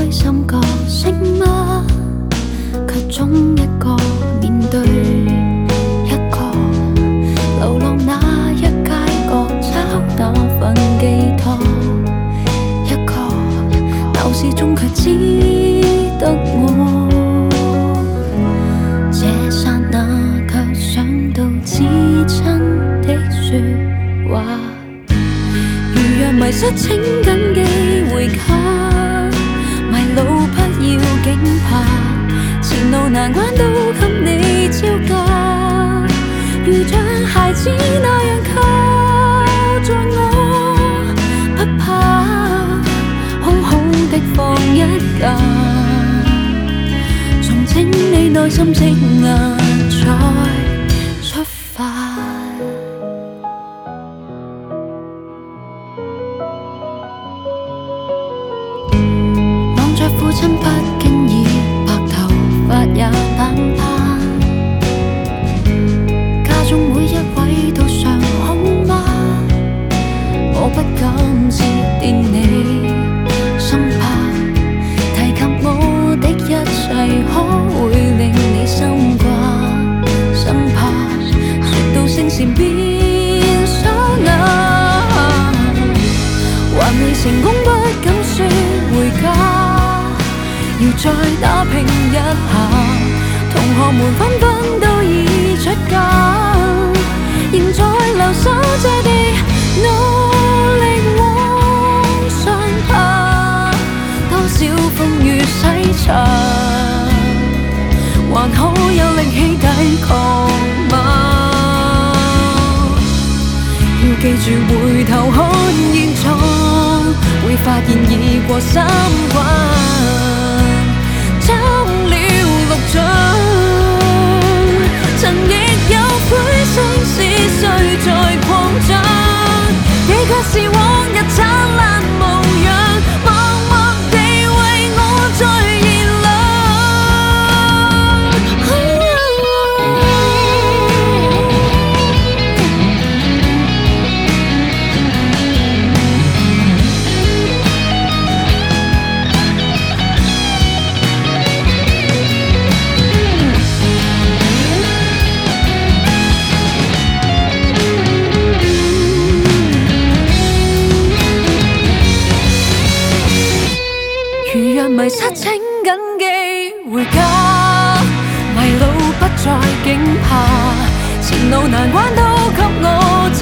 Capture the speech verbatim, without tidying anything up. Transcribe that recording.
開心個性嗎？卻總一個面對一個流浪那一街角，找那份寄託。一個鬧市中卻只得我，這剎那卻想到至親的説話。如若迷失請緊記回家，迷路不要驚怕，前路難關都給你招架，如像孩子那樣靠着我，不怕空空的放一假，重整你內心積壓，再出發。父親不經意，白頭髮也斑斑，家中每一位都尚好嗎？我不敢致電你，生怕提及我的一切可會令你心掛，生怕説到聲線變沙啞，還未成功不敢説回家。要再打拼一下，同學們紛紛都已出家，仍在留守這地努力往上爬，多少風雨洗刷，還好有力氣抵抗嗎？要記住回頭看現狀，會發現已過三關。找了六獎，曾亦有灰心事誰在擴張，你卻是往日燦爛模樣，默默地為我在燃亮。如若迷失請緊記回家，迷路不再驚怕，前路難關都給我